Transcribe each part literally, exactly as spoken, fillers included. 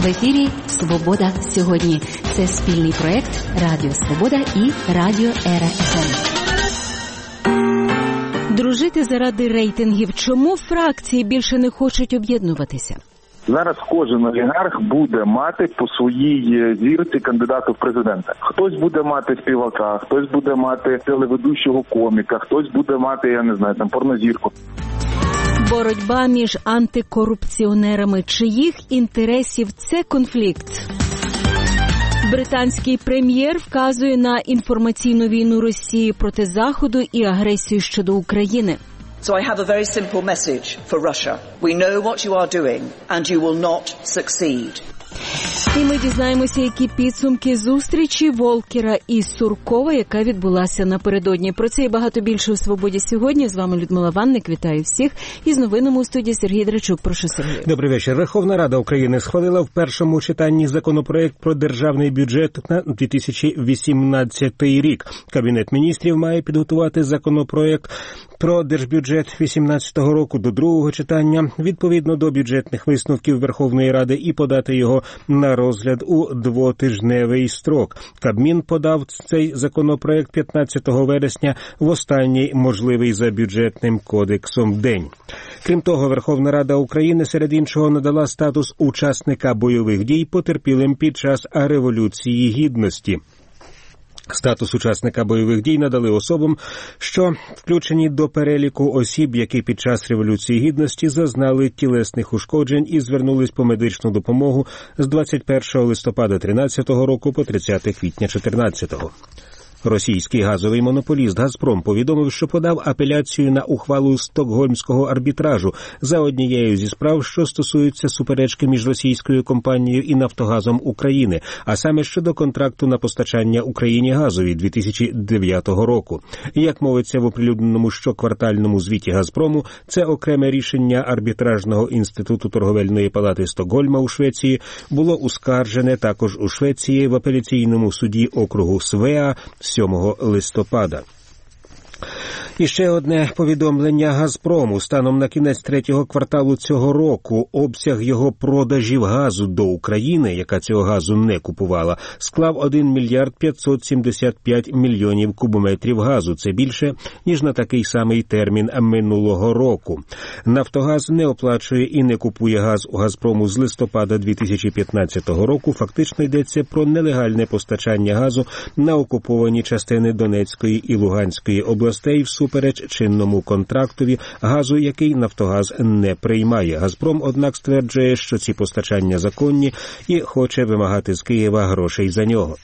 В ефірі «Свобода сьогодні». Це спільний проект Радіо Свобода і Радіо Ера еф ем. Дружити заради рейтингів. Чому фракції більше не хочуть об'єднуватися? Зараз кожен олігарх буде мати по своїй зірці кандидата в президенти. Хтось буде мати співака, хтось буде мати телеведучого коміка, хтось буде мати, я не знаю, там порнозірку. Боротьба між антикорупціонерами. Чиїх інтересів це конфлікт? Британський прем'єр вказує на інформаційну війну Росії проти Заходу і агресію щодо України. So I have a very simple message for Russia. We know what you are doing and you will not succeed. І ми дізнаємося, які підсумки зустрічі Волкера і Суркова, яка відбулася напередодні. Про це і багато більше у «Свободі сьогодні». З вами Людмила Ванник. Вітаю всіх. І з новинами у студії Сергій Драчук. Прошу, Сергій. Добрий вечір. Верховна Рада України схвалила в першому читанні законопроект про державний бюджет на дві тисячі вісімнадцятий рік. Кабінет міністрів має підготувати законопроект про держбюджет дві тисячі вісімнадцятого року до другого читання, відповідно до бюджетних висновків Верховної Ради, і подати його на розгляд у двотижневий строк. Кабмін подав цей законопроект п'ятнадцятого вересня в останній можливий за бюджетним кодексом день. Крім того, Верховна Рада України, серед іншого, надала статус учасника бойових дій потерпілим під час Революції Гідності. Статус учасника бойових дій надали особам, що включені до переліку осіб, які під час Революції Гідності зазнали тілесних ушкоджень і звернулись по медичну допомогу з двадцять першого листопада тринадцятого року по тридцяте квітня чотирнадцятого. Російський газовий монополіст «Газпром» повідомив, що подав апеляцію на ухвалу Стокгольмського арбітражу за однією зі справ, що стосуються суперечки між російською компанією і «Нафтогазом України», а саме щодо контракту на постачання Україні газу від дві тисячі дев'ятого року. Як мовиться в оприлюдненому щоквартальному звіті «Газпрому», це окреме рішення арбітражного інституту торговельної палати Стокгольма у Швеції було оскаржене також у Швеції в апеляційному суді округу Свеа сьомого листопада. І ще одне повідомлення «Газпрому». Станом на кінець третього кварталу цього року обсяг його продажів газу до України, яка цього газу не купувала, склав один мільярд п'ятсот сімдесят п'ять мільйонів кубометрів газу. Це більше, ніж на такий самий термін минулого року. «Нафтогаз» не оплачує і не купує газ у «Газпрому» з листопада дві тисячі п'ятнадцятого року. Фактично йдеться про нелегальне постачання газу на окуповані частини Донецької і Луганської областей всупереч чинному контрактові, газу, який «Нафтогаз» не приймає. «Газпром», однак, стверджує, що ці постачання законні і хоче вимагати з Києва грошей за нього.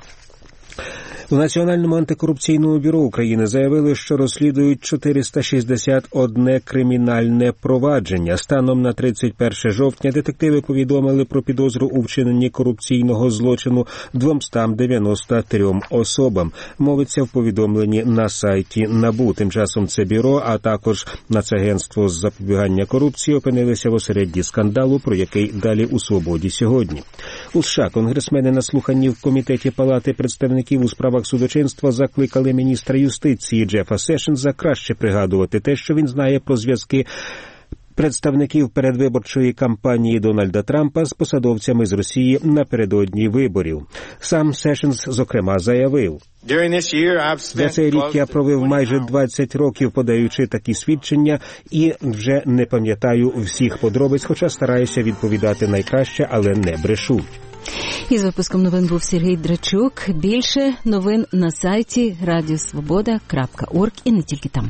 У Національному антикорупційному бюро України заявили, що розслідують чотириста шістдесят одне кримінальне провадження. Станом на тридцять перше жовтня детективи повідомили про підозру у вчиненні корупційного злочину двісті дев'яносто трьом особам. Мовиться в повідомленні на сайті НАБУ. Тим часом це бюро, а також Нацагентство з запобігання корупції опинилися в осередді скандалу, про який далі у «Свободі сьогодні». У США конгресмени на слуханні в Комітеті Палати представників у справах судочинства закликали міністра юстиції Джефа Сешенса краще пригадувати те, що він знає про зв'язки представників передвиборчої кампанії Дональда Трампа з посадовцями з Росії напередодні виборів. Сам Сешенс, зокрема, заявив: «За цей рік я провів майже двадцять років, подаючи такі свідчення, і вже не пам'ятаю всіх подробиць, хоча стараюся відповідати найкраще, але не брешу». Із випуском новин був Сергій Драчук. Більше новин на сайті радіосвобода крапка орг і не тільки там.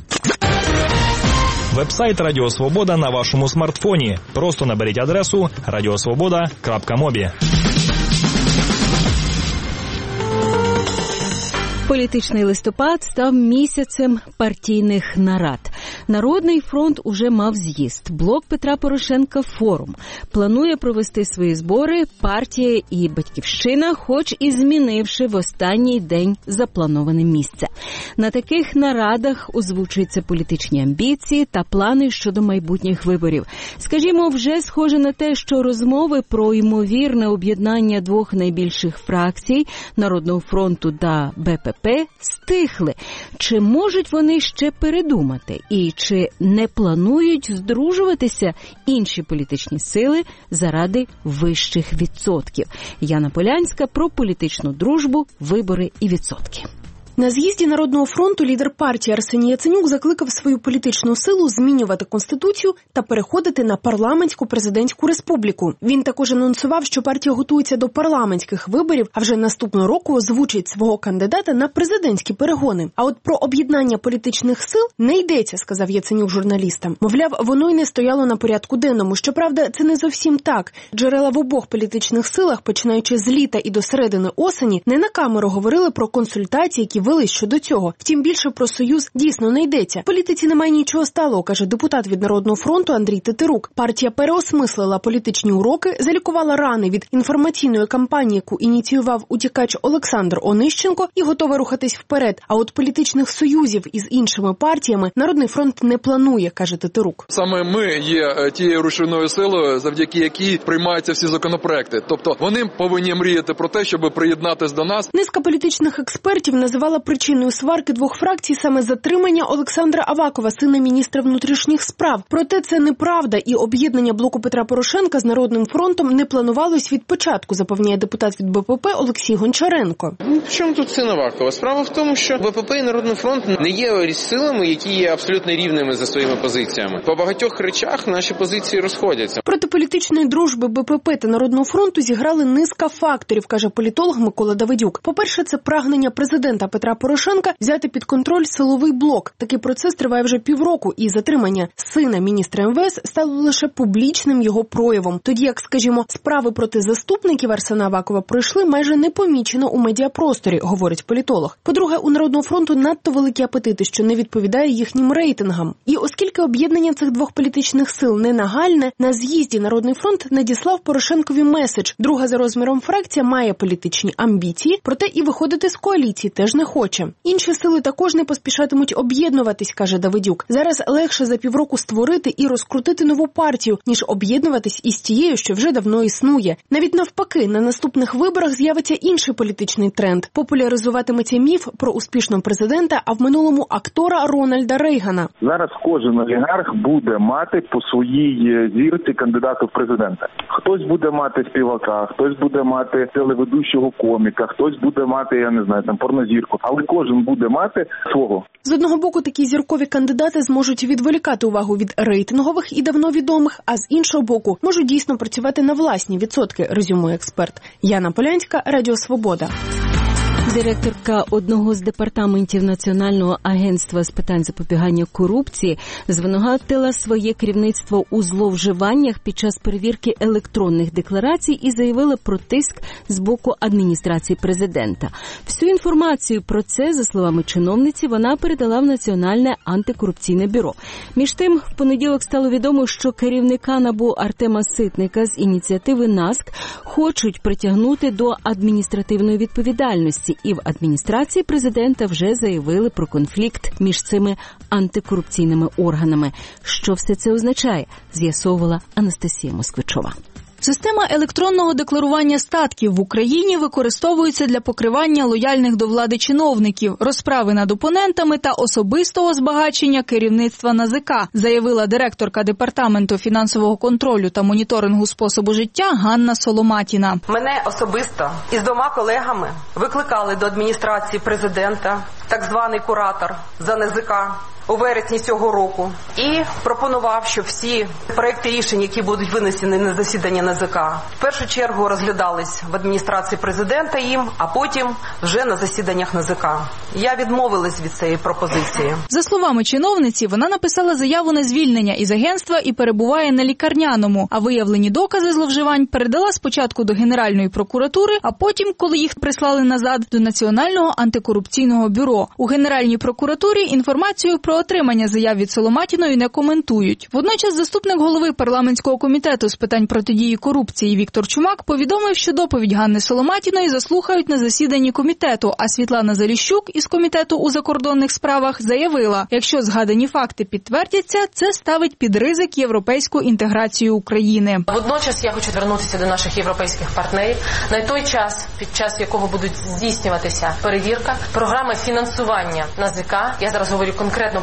Веб-сайт Радіо Свобода на вашому смартфоні. Просто наберіть адресу радіосвобода крапка мобі. Політичний листопад став місяцем партійних нарад. Народний фронт уже мав з'їзд. Блок Петра Порошенка форум. Планує провести свої збори партія і Батьківщина, хоч і змінивши в останній день заплановане місце. На таких нарадах озвучуються політичні амбіції та плани щодо майбутніх виборів. Скажімо, вже схоже на те, що розмови про ймовірне об'єднання двох найбільших фракцій – Народного фронту та Бе Пе Пе – стихли. Чи можуть вони ще передумати? І чи не планують здружуватися інші політичні сили заради вищих відсотків? Яна Полянська про політичну дружбу, вибори і відсотки. На з'їзді Народного фронту лідер партії Арсеній Яценюк закликав свою політичну силу змінювати Конституцію та переходити на парламентсько-президентську республіку. Він також анонсував, що партія готується до парламентських виборів, а вже наступного року озвучить свого кандидата на президентські перегони. А от про об'єднання політичних сил не йдеться, сказав Яценюк журналістам. Мовляв, воно й не стояло на порядку денному. Щоправда, це не зовсім так. Джерела в обох політичних силах, починаючи з літа і до середини осені, не на камеру говорили про консультації, які вели щодо цього. Втім, більше про союз дійсно не йдеться. В політиці немає нічого сталого, каже депутат від Народного фронту Андрій Тетерук. Партія переосмислила політичні уроки, залікувала рани від інформаційної кампанії, яку ініціював утікач Олександр Онищенко, і готова рухатись вперед. А от політичних союзів із іншими партіями Народний фронт не планує, каже Тетерук. Саме ми є тією рушійною силою, завдяки якій приймаються всі законопроекти. Тобто вони повинні мріяти про те, щоб приєднатись до нас. Низка політичних експертів називала причиною сварки двох фракцій саме затримання Олександра Авакова, сина міністра внутрішніх справ. Проте це неправда, і об'єднання блоку Петра Порошенка з Народним фронтом не планувалось від початку, запевняє депутат від Бе Пе Пе Олексій Гончаренко. Ну, в чому тут син Авакова? Справа в тому, що Бе Пе Пе і Народний фронт не є силами, які є абсолютно рівними за своїми позиціями. По багатьох речах наші позиції розходяться. Проти політичної дружби Бе Пе Пе та Народного фронту зіграли низка факторів, каже політолог Микола Давидюк. По-перше, це прагнення президента Петра Порошенка взяти під контроль силовий блок. Такий процес триває вже півроку, і затримання сина міністра Ем Ве Ес стало лише публічним його проявом. Тоді, як, скажімо, справи проти заступників Арсена Авакова пройшли майже непомічено у медіапросторі, говорить політолог. По-друге, у Народного фронту надто великі апетити, що не відповідає їхнім рейтингам. І оскільки об'єднання цих двох політичних сил не нагальне, на з'їзді Народний фронт надіслав Порошенкові меседж. Друга за розміром фракція має політичні амбіції, проте і виходити з коаліції теж не хоче. Інші сили також не поспішатимуть об'єднуватись, каже Давидюк. Зараз легше за півроку створити і розкрутити нову партію, ніж об'єднуватись із тією, що вже давно існує. Навіть навпаки, на наступних виборах з'явиться інший політичний тренд. Популяризуватиметься міф про успішного президента, а в минулому актора Рональда Рейгана. Зараз кожен олігарх буде мати по своїй зірці кандидата в президенти. Хтось буде мати співака, хтось буде мати телеведучого коміка, хтось буде мати, я не знаю, там порнозірку. Але кожен буде мати свого. З одного боку, такі зіркові кандидати зможуть відволікати увагу від рейтингових і давно відомих, а з іншого боку, можуть дійсно працювати на власні відсотки, резюмує експерт. Яна Полянська, Радіо Свобода. Директорка одного з департаментів Національного агентства з питань запобігання корупції звинуватила своє керівництво у зловживаннях під час перевірки електронних декларацій і заявила про тиск з боку адміністрації президента. Всю інформацію про це, за словами чиновниці, вона передала в Національне антикорупційне бюро. Між тим, в понеділок стало відомо, що керівника НАБУ Артема Ситника з ініціативи НАСК хочуть притягнути до адміністративної відповідальності. І в адміністрації президента вже заявили про конфлікт між цими антикорупційними органами. Що все це означає, з'ясовувала Анастасія Москвичова. Система електронного декларування статків в Україні використовується для покривання лояльних до влади чиновників, розправи над опонентами та особистого збагачення керівництва ен а зе ка, заявила директорка Департаменту фінансового контролю та моніторингу способу життя Ганна Соломатіна. Мене особисто із двома колегами викликали до адміністрації президента так званий куратор з ен а зе ка у вересні цього року і пропонував, що всі проекти рішень, які будуть винесені на засідання ен а зе ка, в першу чергу розглядались в адміністрації президента їм, а потім вже на засіданнях ен а зе ка. Я відмовилась від цієї пропозиції. За словами чиновниці, вона написала заяву на звільнення із агентства і перебуває на лікарняному, а виявлені докази зловживань передала спочатку до Генеральної прокуратури, а потім, коли їх прислали назад, до Національного антикорупційного бюро. У Генеральній прокуратурі інформацію про отримання заяв від Соломатіної не коментують. Водночас заступник голови парламентського комітету з питань протидії корупції Віктор Чумак повідомив, що доповідь Ганни Соломатіної заслухають на засіданні комітету, а Світлана Заліщук із комітету у закордонних справах заявила, якщо згадані факти підтвердяться, це ставить під ризик європейську інтеграцію України. Водночас я хочу звернутися до наших європейських партнерів. На той час, під час якого будуть здійснюватися перевірка, програми фінансування ен а зе ка, я зараз говорю конкретно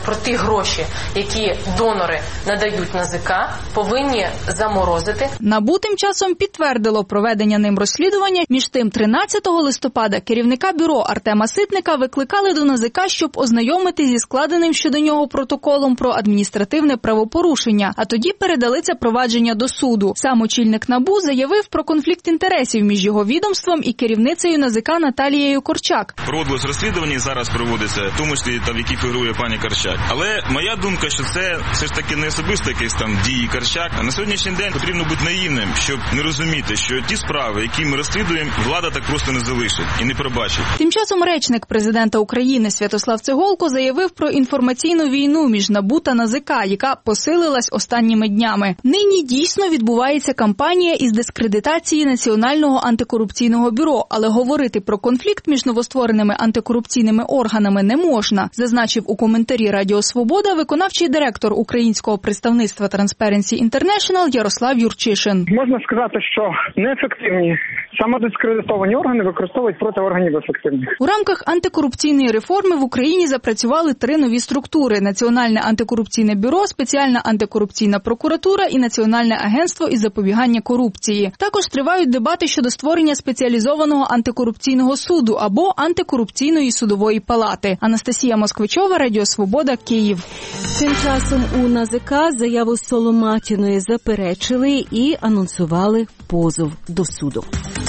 про ті гроші, які донори надають НАЗК, повинні заморозити. НАБУ тим часом підтвердило проведення ним розслідування. Між тим, тринадцятого листопада керівника бюро Артема Ситника викликали до НАЗК, щоб ознайомити зі складеним щодо нього протоколом про адміністративне правопорушення, а тоді передали це провадження до суду. Сам очільник НАБУ заявив про конфлікт інтересів між його відомством і керівницею НАЗК Наталією Корчак. Проводилось розслідування і зараз проводиться, в тому числі там, які фігурує пані Корчак. Але моя думка, що це все ж таки не особисто якісь там дії Корчак. А на сьогоднішній день потрібно бути наївним, щоб не розуміти, що ті справи, які ми розслідуємо, влада так просто не залишить і не пробачить. Тим часом речник президента України Святослав Цеголко заявив про інформаційну війну між НАБУ та НАЗК, яка посилилась останніми днями. Нині дійсно відбувається кампанія із дискредитації Національного антикорупційного бюро, але говорити про конфлікт між новоствореними антикорупційними органами не можна, зазначив у коментарі Радіо Свобода виконавчий директор українського представництва Transparency International Ярослав Юрчишин. Можна сказати, що неефективні самодискредитовані органи використовують проти органів ефективних. У рамках антикорупційної реформи в Україні запрацювали три нові структури: Національне антикорупційне бюро, Спеціальна антикорупційна прокуратура і Національне агентство із запобігання корупції. Також тривають дебати щодо створення спеціалізованого антикорупційного суду або антикорупційної судової палати. Анастасія Москвичова, Радіо Свобода, Київ. Тим часом у НАЗК заяву Соломатіної заперечили і анонсували позов до суду.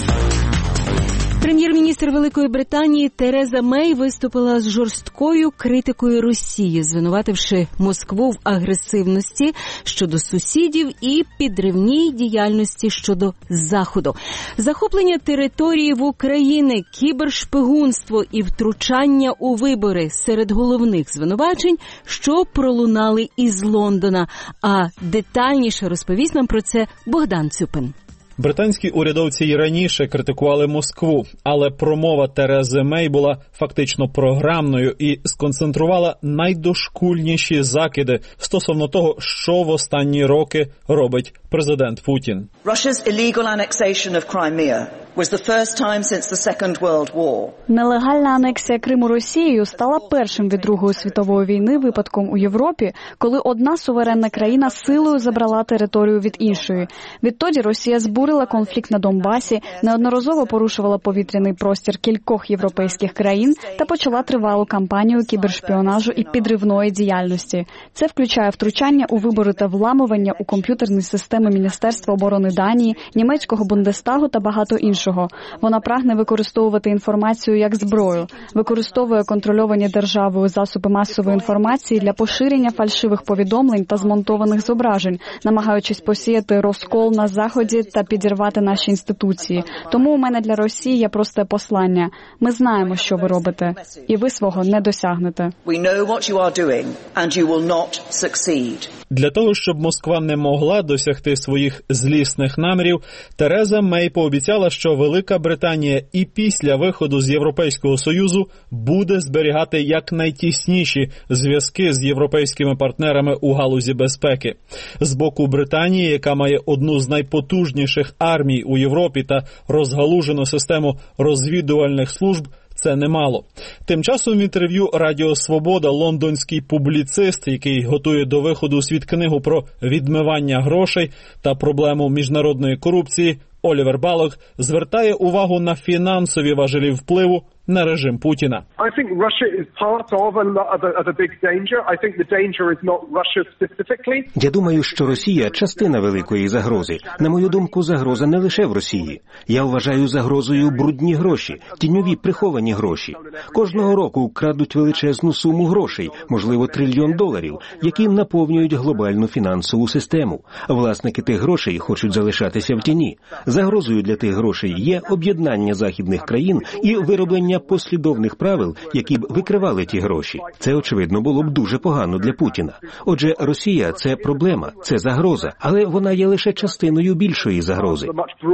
Прем'єр-міністр Великої Британії Тереза Мей виступила з жорсткою критикою Росії, звинувативши Москву в агресивності щодо сусідів і підривній діяльності щодо Заходу. Захоплення території в Україні, кібершпигунство і втручання у вибори серед головних звинувачень, що пролунали із Лондона. А детальніше розповість нам про це Богдан Цюпин. Британські урядовці й раніше критикували Москву, але промова Терези Мей була фактично програмною і сконцентрувала найдошкульніші закиди стосовно того, що в останні роки робить президент Путін. Russia's illegal annexation of Crimea was the first time since the Second World War. Нелегальна анексія Криму Росією стала першим від Другої світової війни випадком у Європі, коли одна суверенна країна силою забрала територію від іншої. Відтоді Росія збурила конфлікт на Донбасі, неодноразово порушувала повітряний простір кількох європейських країн та почала тривалу кампанію кібершпіонажу і підривної діяльності. Це включає втручання у вибори та вламування у комп'ютерні системи Міністерства оборони Данії, німецького Бундестагу та багато іншого. Вона прагне використовувати інформацію як зброю, використовує контрольовані державою засоби масової інформації для поширення фальшивих повідомлень та змонтованих зображень, намагаючись посіяти розкол на Заході та підірвати наші інституції. Тому у мене для Росії є просте послання. Ми знаємо, що ви робите, і ви свого не досягнете. Для того, щоб Москва не могла досягти своїх злісних намірів, Тереза Мей пообіцяла, що Велика Британія і після виходу з Європейського Союзу буде зберігати якнайтісніші зв'язки з європейськими партнерами у галузі безпеки. З боку Британії, яка має одну з найпотужніших армій у Європі та розгалужену систему розвідувальних служб, це немало. Тим часом в інтерв'ю Радіо Свобода лондонський публіцист, який готує до виходу у світ книгу про відмивання грошей та проблему міжнародної корупції, Олівер Балок звертає увагу на фінансові важелі впливу на режим Путіна. Я думаю, що Росія – частина великої загрози. На мою думку, загроза не лише в Росії. Я вважаю загрозою брудні гроші, тіньові приховані гроші. Кожного року крадуть величезну суму грошей, можливо, трильйон доларів, які наповнюють глобальну фінансову систему. Власники тих грошей хочуть залишатися в тіні. Загрозою для тих грошей є об'єднання західних країн і вироблення послідовних правил, які б викривали ті гроші. Це, очевидно, було б дуже погано для Путіна. Отже, Росія – це проблема, це загроза, але вона є лише частиною більшої загрози.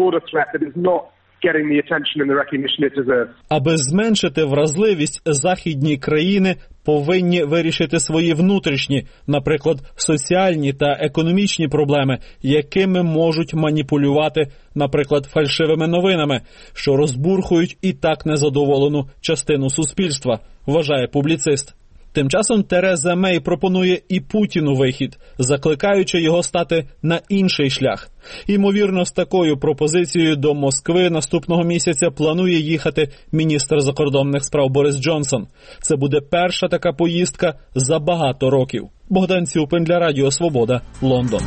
Аби зменшити вразливість, західні країни повинні вирішити свої внутрішні, наприклад, соціальні та економічні проблеми, якими можуть маніпулювати, наприклад, фальшивими новинами, що розбурхують і так незадоволену частину суспільства, вважає публіцист. Тим часом Тереза Мей пропонує і Путіну вихід, закликаючи його стати на інший шлях. Ймовірно, з такою пропозицією до Москви наступного місяця планує їхати міністр закордонних справ Борис Джонсон. Це буде перша така поїздка за багато років. Богдан Цюпин для Радіо Свобода, Лондон.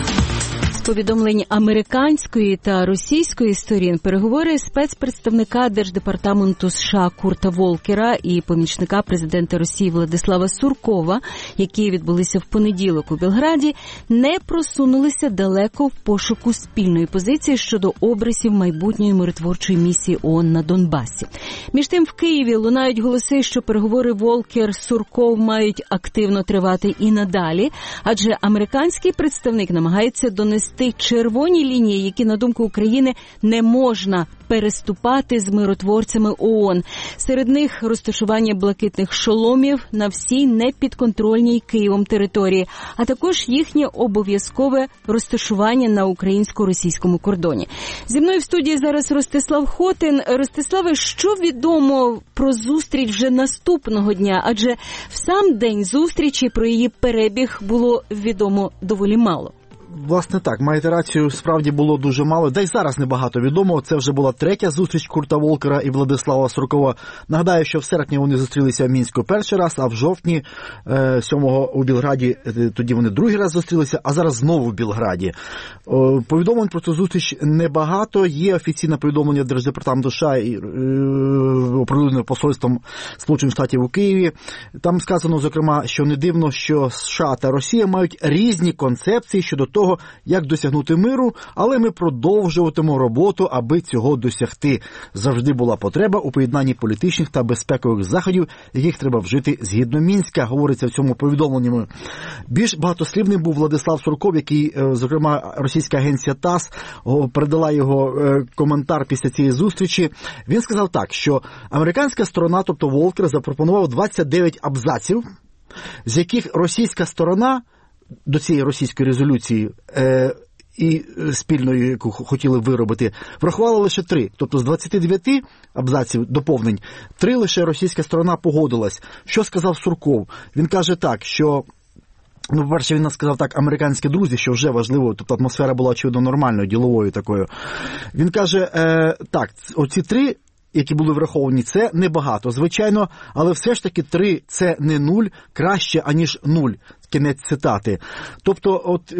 Повідомлень американської та російської сторін переговори спецпредставника Держдепартаменту США Курта Волкера і помічника президента Росії Владислава Суркова, які відбулися в понеділок у Белграді, не просунулися далеко в пошуку спільної позиції щодо обрисів майбутньої миротворчої місії ООН на Донбасі. Між тим в Києві лунають голоси, що переговори Волкер-Сурков мають активно тривати і надалі, адже американський представник намагається донести червоні лінії, які, на думку України, не можна переступати з миротворцями ООН. Серед них розташування блакитних шоломів на всій непідконтрольній Києвом території, а також їхнє обов'язкове розташування на українсько-російському кордоні. Зі мною в студії зараз Ростислав Хотин. Ростиславе, що відомо про зустріч вже наступного дня? Адже в сам день зустрічі про її перебіг було відомо доволі мало. Власне так, маєте рацію, справді було дуже мало. Да й зараз небагато відомо. Це вже була третя зустріч Курта Волкера і Владислава Суркова. Нагадаю, що в серпні вони зустрілися в Мінську перший раз, а в жовтні сьомого у Білграді, тоді вони другий раз зустрілися, а зараз знову в Білграді. Повідомлень про цю зустріч небагато. Є офіційне повідомлення Держдепартаменту США і оприлюднене посольством Сполучених Штатів у Києві. Там сказано, зокрема, що не дивно, що США та Росія мають різні концепції щодо того, як досягнути миру, але ми продовжуватимемо роботу, аби цього досягти. Завжди була потреба у поєднанні політичних та безпекових заходів, яких треба вжити згідно Мінська, говориться в цьому повідомленні. Більш багатослівним був Владислав Сурков, який, зокрема, російська агенція ТАСС передала його коментар після цієї зустрічі. Він сказав так, що американська сторона, тобто Волкер, запропонував двадцять дев'ять абзаців, з яких російська сторона до цієї російської резолюції е, і спільної, яку хотіли виробити, врахувала лише три. Тобто з двадцяти дев'яти абзаців доповнень, три лише російська сторона погодилась. Що сказав Сурков? Він каже так, що ну, по-перше, він сказав так, американські друзі, що вже важливо, тобто атмосфера була, очевидно, нормальною, діловою такою. Він каже, е, так, оці три, які були враховані, це небагато, звичайно, але все ж таки три – це не нуль, краще, аніж нуль. Кінець цитати. Тобто, от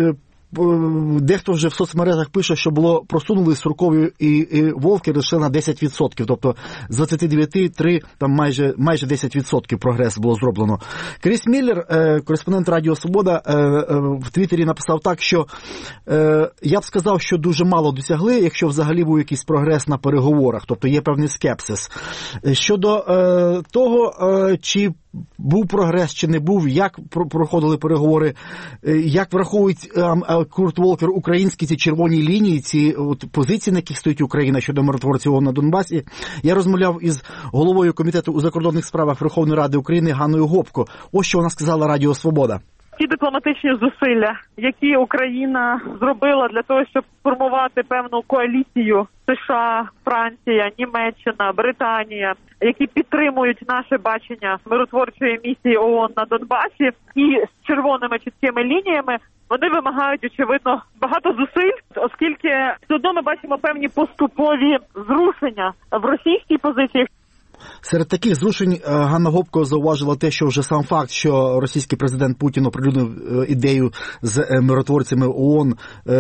дехто вже в соцмережах пише, що було просунули Суркові і, і Волкер лише на десять відсотків. Тобто з двадцяти дев'яти три, там майже, майже десять відсотків прогрес було зроблено. Кріс Міллер, е, кореспондент Радіо Свобода, е, е, в Твіттері написав так, що е, я б сказав, що дуже мало досягли, якщо взагалі був якийсь прогрес на переговорах. Тобто є певний скепсис. Щодо е, того, е, чи був прогрес чи не був, як проходили переговори, як враховують Курт Волкер українські ці червоні лінії, ці от позиції, на яких стоїть Україна щодо миротворців ООН на Донбасі. Я розмовляв із головою Комітету у закордонних справах Верховної Ради України Ганною Гопко. Ось що вона сказала Радіо Свобода. Ті дипломатичні зусилля, які Україна зробила для того, щоб сформувати певну коаліцію США, Франція, Німеччина, Британія, які підтримують наше бачення миротворчої місії ООН на Донбасі і з червоними чіткими лініями, вони вимагають, очевидно, багато зусиль, оскільки все одно ми бачимо певні поступові зрушення в російській позиції. Серед таких зрушень Ганна Гопко зауважила те, що вже сам факт, що російський президент Путін оприлюднив ідею з миротворцями ООН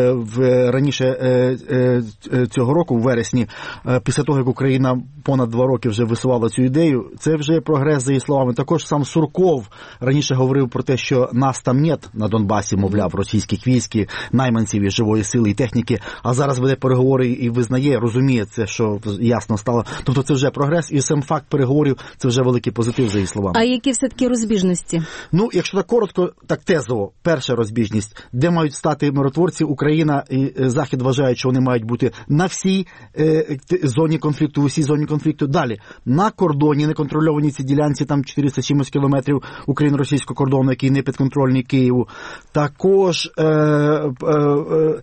в раніше цього року, в вересні, після того, як Україна понад два роки вже висувала цю ідею, це вже прогрес, за її словами. Також сам Сурков раніше говорив про те, що нас там нет на Донбасі, мовляв, російських військ, найманців і живої сили і техніки, а зараз веде переговори і визнає, розуміє це, що ясно стало. Тобто це вже прогрес, і сам факт переговорів – це вже великий позитив, за її словами. А які все-таки розбіжності? Ну, якщо так коротко, так тезово, перша розбіжність, де мають стати миротворці, Україна і Захід вважають, що вони мають бути на всій е, зоні конфлікту, в усій зоні конфлікту. Далі, на кордоні, неконтрольованій цій ділянці, там чотириста сімдесят кілометрів україно-російського кордону, який не підконтрольний Києву. Також е, е, е,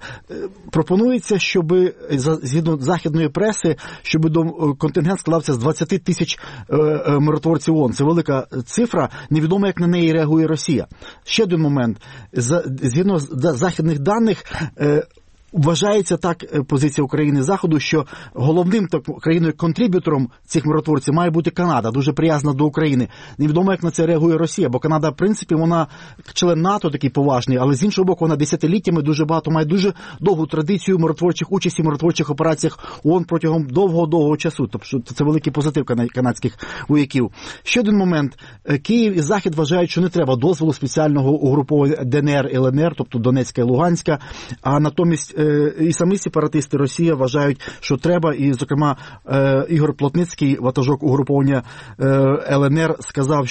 пропонується, щоб, згідно західної преси, щоб контингент складався з двадцять тисяч е, е, миротворці ООН. Це велика цифра, невідомо, як на неї реагує Росія. Ще один момент. За, згідно з західних даних, е, вважається так позиція України Заходу, що головним так, країною-контриб'ютором цих миротворців має бути Канада, дуже приязна до України. Невідомо, як на це реагує Росія, бо Канада, в принципі, вона член НАТО такий поважний, але з іншого боку, вона десятиліттями дуже багато має дуже довгу традицію миротворчих участі в миротворчих операціях ООН протягом довгого-довгого часу. Тобто це великий позитив канадських вояків. Ще один момент. Київ і Захід вважають, що не треба дозволу спеціального угруповання ДНР і ЛНР, тобто Донецька і Луганська, а натомість і самі сепаратисти Росії вважають, що треба, і, зокрема, Ігор Плотницький, ватажок угруповання ЛНР, сказав,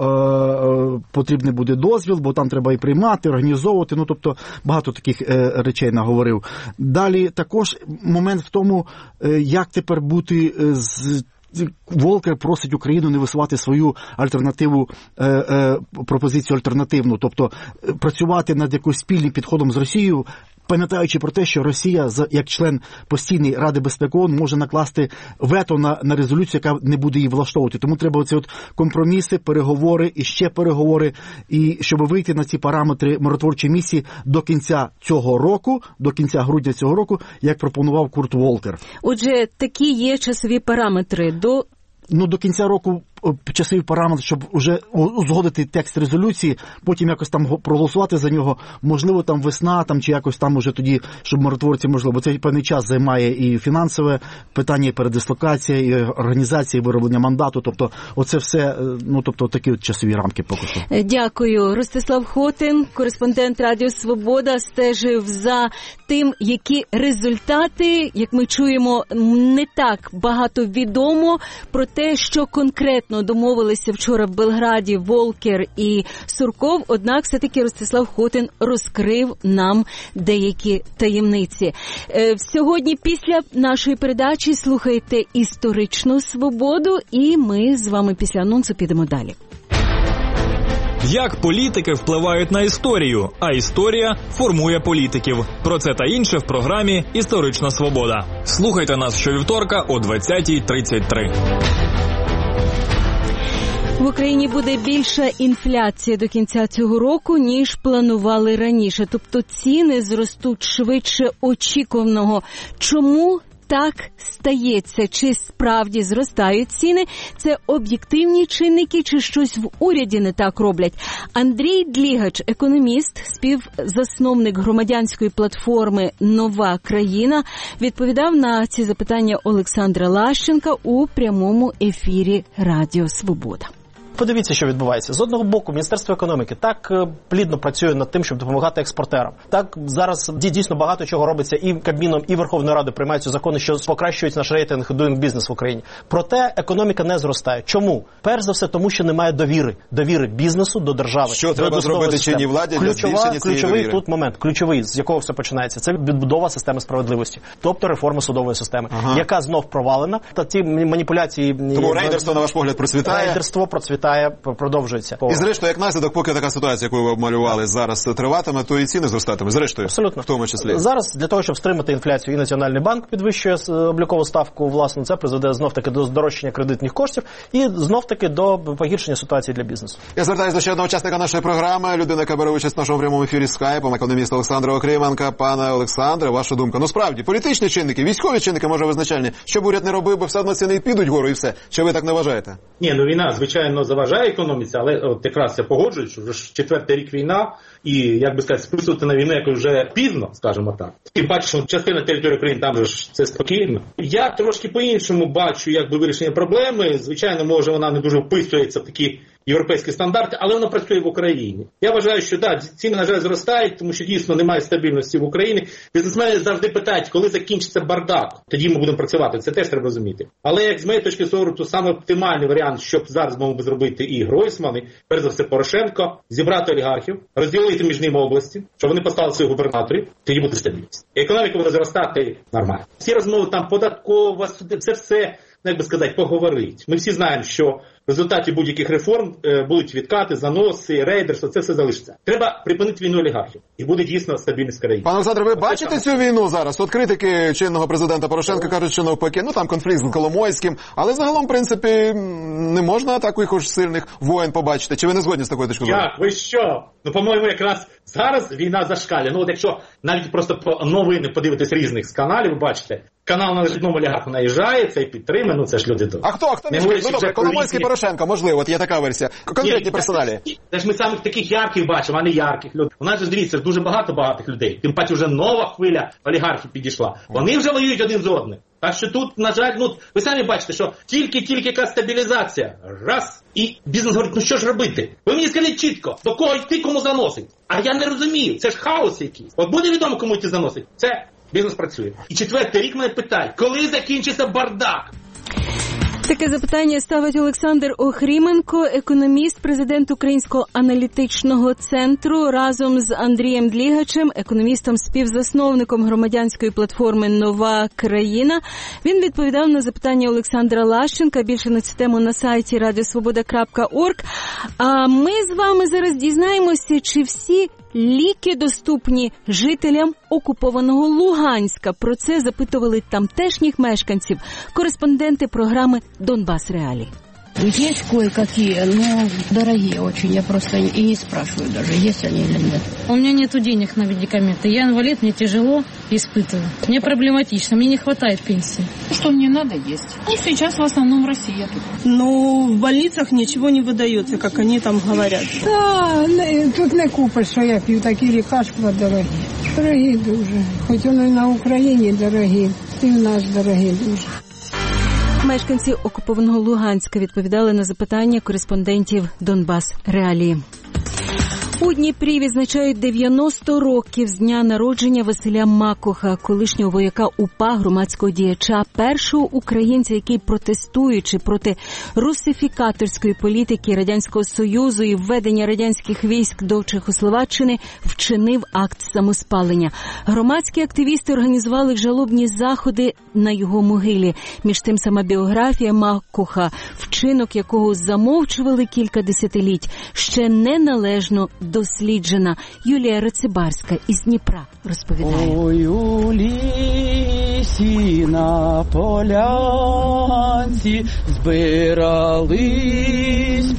що потрібний буде дозвіл, бо там треба і приймати, організовувати, ну, тобто, багато таких речей наговорив. Далі також момент в тому, як тепер бути з Волкер просить Україну не висувати свою альтернативу, е, е, пропозицію альтернативну, тобто працювати над якимось спільним підходом з Росією, пам'ятаючи про те, що Росія, як член постійної Ради безпеки ООН, може накласти вето на, на резолюцію, яка не буде її влаштовувати. Тому треба оці от компроміси, переговори і ще переговори, і щоб вийти на ці параметри миротворчої місії до кінця цього року, до кінця грудня цього року, як пропонував Курт Волкер. Отже, такі є часові параметри до... Ну, до кінця року часовий параметр, щоб вже узгодити текст резолюції, потім якось там проголосувати за нього, можливо, там весна, там чи якось там уже тоді, щоб миротворці, можливо, бо цей певний час займає і фінансове питання, і передислокація, і організація, і вироблення мандату, тобто оце все, ну, тобто такі от часові рамки поки що. Дякую. Ростислав Хотин, кореспондент Радіо Свобода, стежив за тим, які результати, як ми чуємо, не так багато відомо про те, що конкретно домовилися вчора в Белграді Волкер і Сурков, однак все-таки Ростислав Хотин розкрив нам деякі таємниці. Сьогодні після нашої передачі слухайте «Історичну свободу» і ми з вами після анонсу підемо далі. Як політики впливають на історію, а історія формує політиків. Про це та інше в програмі «Історична свобода». Слухайте нас щовівторка о двадцята тридцять три. В Україні буде більша інфляція до кінця цього року, ніж планували раніше. Тобто ціни зростуть швидше очікуваного. Чому так стається? Чи справді зростають ціни? Це об'єктивні чинники, чи щось в уряді не так роблять? Андрій Длігач, економіст, співзасновник громадянської платформи «Нова країна», відповідав на ці запитання Олександра Лащенка у прямому ефірі Радіо Свобода. Подивіться, що відбувається. З одного боку, Міністерство економіки так плідно працює над тим, щоб допомагати експортерам. Так зараз дійсно багато чого робиться і Кабміном, і Верховною Радою приймаються закони, що покращують наш рейтинг Doing Business в Україні. Проте економіка не зростає. Чому? Перш за все, тому що немає довіри. Довіри бізнесу до держави. Що треба зробити чинній владі для збільшення цієї довіри? Ключовий тут момент, ключовий, з якого все починається, це відбудова системи справедливості. Тобто реформа судової системи, ага. яка знов провалена. Та ці маніпуляції... Тому рейдерство, на ваш погляд, процвітає? Рейдерство процвітає. Продовжується. І зрештою, як наслідок, поки така ситуація, яку ви обмалювали, зараз триватиме, то і ціни зростатиме. Зрештою, абсолютно. В тому числі. Зараз для того, щоб стримати інфляцію, і Національний банк підвищує облікову ставку, власне, це призведе знов-таки до здорожчання кредитних коштів і знов-таки до погіршення ситуації для бізнесу. Я звертаюся до ще одного учасника нашої програми, людина, яка бере участь в нашому прямому ефірі скайпом, економіст Олександра Окріменка. Пане Олександре, ваша думка. Ну, справді, політичні чинники, військові чинники, може, визначальні. Щоб уряд не робив, бо все одно ціни підуть вгору і все. Чи ви так не вважаєте? Ні, ну війна, звичайно, заважає економіці, але от якраз я погоджуюсь, що вже четвертий рік війна, і, як би сказати, списувати на війну якось вже пізно, скажімо так. І бачиш, що частина території України, там же ж це спокійно. Я трошки по-іншому бачу, якби, вирішення проблеми. Звичайно, може, вона не дуже вписується в такі європейські стандарти, але вона працює в Україні. Я вважаю, що да, ціни, на жаль, зростають, тому що дійсно немає стабільності в Україні. Бізнесмени завжди питають, коли закінчиться бардак, тоді ми будемо працювати. Це теж треба розуміти. Але, як з моєї точки зору, то саме оптимальний варіант, щоб зараз мав би зробити і Гройсман, і, перш за все, Порошенко, зібрати олігархів, розділити між ними області, щоб вони поставили своїх губернаторів, тоді буде стабільність. І економіка буде зростати нормально. Всі розмови там податкова, це все... як би сказати, поговорити. Ми всі знаємо, що в результаті будь-яких реформ е, будуть відкати, заноси, рейдерство, це все залишиться. Треба припинити війну олігархів. І буде дійсно стабільність країни. Пане Олександре, ви бачите цю війну зараз? От критики чинного президента Порошенка кажуть, що навпаки, ну там конфлікт з Коломойським, але загалом, в принципі, не можна таких сильних воєн побачити. Чи ви не згодні з такою точкою зору? Як? Ви що? Ну, по-моєму, якраз зараз війна зашкалює. Ну, от якщо навіть просто по новини подивитись різних з каналів, ви бачите, канал на одному олігарху наїжджає, це підтримує, ну це ж люди добрі. А хто? А хто не ну, добре, Коломойський, Порошенко, можливо, от є така версія. Конкретні персоналі. Це ж ми самих таких ярких бачимо, а не ярких людей. У нас ж, дивіться, дуже багато багатих людей. Тим паче вже нова хвиля олігархів підійшла. Вони вже воюють один з одним. Так що тут, на жаль, ну, ви самі бачите, що тільки-тільки якась стабілізація. Раз. І бізнес говорить, ну що ж робити? Ви мені скажіть чітко, до кого йти, кому заносить. А я не розумію, це ж хаос якийсь. От буде відомо, кому йти заносить. Це бізнес працює. І четвертий рік мене питають, коли закінчиться бардак? Таке запитання ставить Олександр Охріменко, економіст, президент Українського аналітичного центру, разом з Андрієм Длігачем, економістом-співзасновником громадянської платформи «Нова країна». Він відповідав на запитання Олександра Лащенка, більше на цю тему на сайті радіосвобода крапка орг. А ми з вами зараз дізнаємося, чи всі ліки доступні жителям окупованого Луганська. Про це запитували тамтешніх мешканців кореспонденти програми «Донбас Реалии». Есть кое-какие, но дорогие очень. Я просто и не спрашиваю даже, есть они или нет. У меня нету денег на медикаменты. Я инвалид, мне тяжело испытываю. Мне проблематично, мне не хватает пенсии. Что мне надо есть. И сейчас в основном Россия тут. Ну, в больницах ничего не выдается, как они там говорят. Да, тут не купиш, що я п'ю, такі лікарства дорогі. Дорогі дуже. Хоч воно і на Україні дорогі, і в нас дорогі дуже. Мешканці окупованого Луганська відповідали на запитання кореспондентів «Донбас Реалії». У Дніпрі відзначають дев'яносто років з дня народження Василя Макуха, колишнього вояка УПА, громадського діяча, першого українця, який, протестуючи проти русифікаторської політики Радянського Союзу і введення радянських військ до Чехословаччини, вчинив акт самоспалення. Громадські активісти організували жалобні заходи на його могилі. Між тим, сама біографія Макуха, вчинок якого замовчували кілька десятиліть, ще не належно досліджена. Юлія Рецибарська із Дніпра розповідає. Ой, у лісі на полянці збирались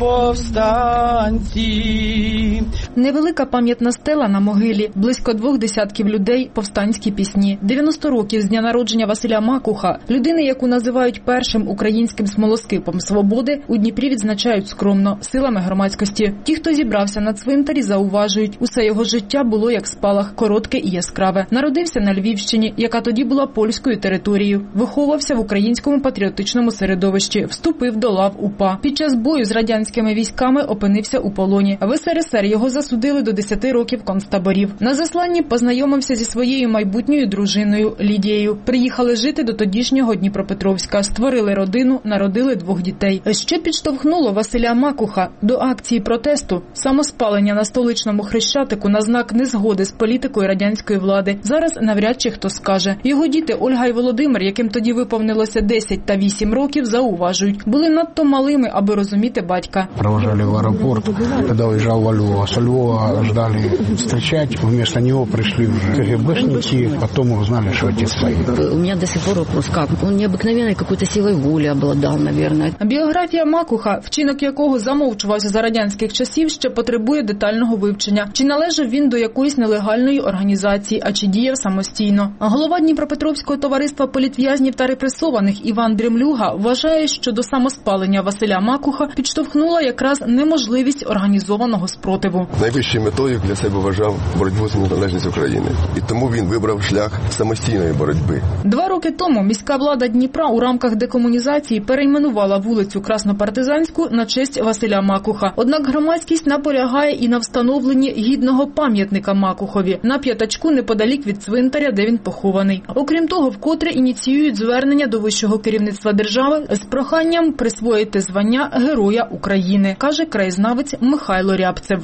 повстанці. Невелика пам'ятна стела на могилі, близько двох десятків людей, повстанські пісні. дев'яносто років з дня народження Василя Макуха, людини, яку називають першим українським смолоскипом свободи, у Дніпрі відзначають скромно, силами громадськості. Ті, хто зібрався на цвинтарі, зауважують, усе його життя було як спалах, коротке і яскраве. Народився на Львівщині, яка тоді була польською територією. Виховувався в українському патріотичному середовищі, вступив до лав УПА. Під час бою з радянськими військами опинився у полоні. В ес ер ес ер його засудили до десяти років концтаборів. На засланні познайомився зі своєю майбутньою дружиною Лідією. Приїхали жити до тодішнього Дніпропетровська, створили родину, народили двох дітей. Що підштовхнуло Василя Макуха до акції протесту? Самоспалення на столичному Хрещатику на знак незгоди з політикою радянської влади. Зараз навряд чи хто скаже. Його діти Ольга і Володимир, яким тоді виповнилося десять та вісім років, зауважують. Були надто малими, аби розуміти батька. Провожали в аеропорт, коли уїжджав во Львова. Со Львова ждали зустрічати, вместо нього прийшли вже КГБшники, потім узнали, що отець стоїть. У мене до сих пор вопрос, як? Він необикновенною якоюсь силою волі обладав, мабуть. Біографія Макуха, вчинок якого замовчувався за радянських часів, ще потребує детального вивчення. Чи належав він до якоїсь нелегальної організації, а чи діяв самостійно? Голова Дніпропетровського товариства політв'язнів та репресованих Іван Дрімлюга вважає, що до самоспалення Василя Макуха підштовхнула якраз неможливість організованого спротиву. Найвищою метою для себе вважав боротьбу за незалежність України. І тому він вибрав шлях самостійної боротьби. Два роки тому міська влада Дніпра у рамках декомунізації перейменувала вулицю Краснопартизанську на честь Василя Макуха. Однак громадськість наполягає і на встановленні гідного пам'ятника Макухові на п'ятачку неподалік від цвинтаря, де він похований. Окрім того, вкотре ініціюють звернення до вищого керівництва держави з проханням присвоїти звання Героя України, каже краєзнавець Михайло Рябцев. Від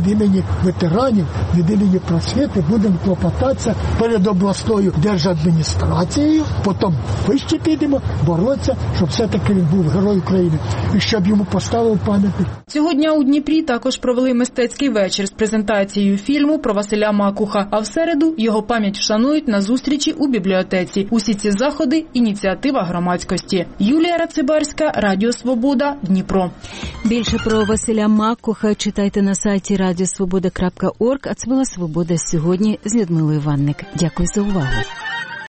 від імені ветеранів, від імені просвіти будемо клопотатися перед обласною держадміністрацією, потім вище підемо боротися, щоб все-таки він був герой України і щоб йому поставив пам'ятник. Цього дня у Дніпрі також провели мистецький вечір з презентацією фільму про Василя Макуха, а в середу його пам'ять вшанують на зустрічі у бібліотеці. Усі ці заходи – ініціатива громадськості. Юлія Рацибарська, Радіо Свобода, Дніпро. Більше про Василя Макуха читайте на сайті радіо свобода крапка орг, а це була «Свобода сьогодні» з Людмилою Ванник. Дякую за увагу.